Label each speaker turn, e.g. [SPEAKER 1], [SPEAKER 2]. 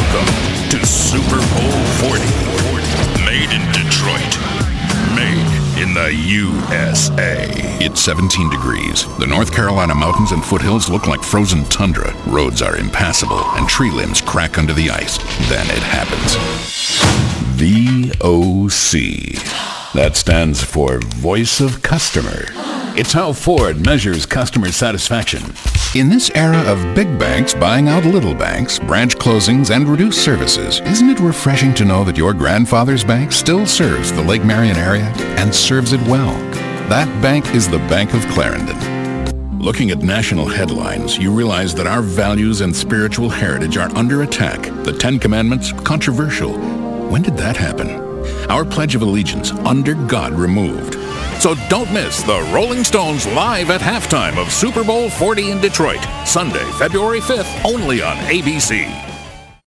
[SPEAKER 1] Welcome to Super Bowl 40. Made in Detroit. Made in the USA. It's 17 degrees. The North Carolina mountains and foothills look like frozen tundra. Roads are impassable and tree limbs crack under the ice. Then it happens. VOC. That stands for Voice of Customer. It's how Ford measures customer satisfaction. In this era of big banks buying out little banks, branch closings, and reduced services, isn't it refreshing to know that your grandfather's bank still serves the Lake Marion area and serves it well? That bank is the Bank of Clarendon. Looking at national headlines, you realize that our values and spiritual heritage are under attack. The Ten Commandments, controversial. When did that happen? Our Pledge of Allegiance, under God removed. So don't miss the Rolling Stones live at halftime of Super Bowl 40 in Detroit, Sunday, February 5th, only on ABC.